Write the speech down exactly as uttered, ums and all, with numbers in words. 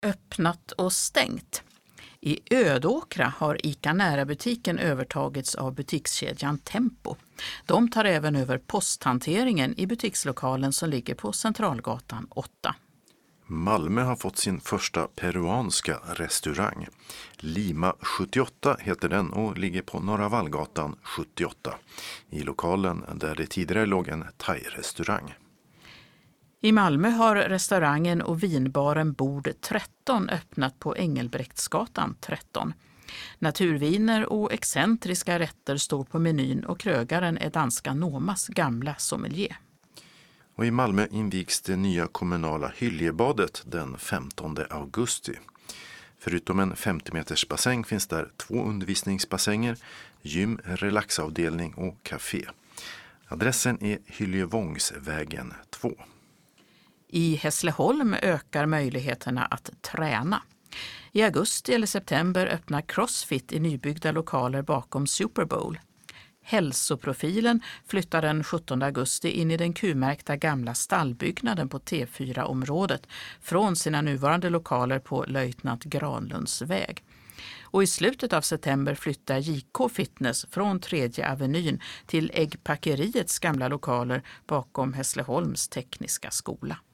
Öppnat och stängt. I Ödåkra har ICA Nära-butiken övertagits av butikskedjan Tempo. De tar även över posthanteringen i butikslokalen som ligger på Centralgatan åtta. Malmö har fått sin första peruanska restaurang. Lima sjuttioåtta heter den och ligger på Norra Vallgatan sjuttioåtta. I lokalen där det tidigare låg en thai-restaurang. I Malmö har restaurangen och vinbaren Bord tretton öppnat på Engelbrektsgatan tretton. Naturviner och excentriska rätter står på menyn och krögaren är danska Nomas gamla sommelier. Och i Malmö invigs det nya kommunala Hyljebadet den femtonde augusti. Förutom en femtio meters bassäng finns där två undervisningsbassänger, gym, relaxavdelning och café. Adressen är Hyljevångsvägen två. I Hässleholm ökar möjligheterna att träna. I augusti eller september öppnar CrossFit i nybyggda lokaler bakom Super Bowl. Hälsoprofilen flyttar den sjuttonde augusti in i den Q-märkta gamla stallbyggnaden på T fyra-området från sina nuvarande lokaler på Löjtnant Granlunds väg. Och i slutet av september flyttar J K Fitness från tredje avenyn till Äggpackeriets gamla lokaler bakom Hässleholms tekniska skola.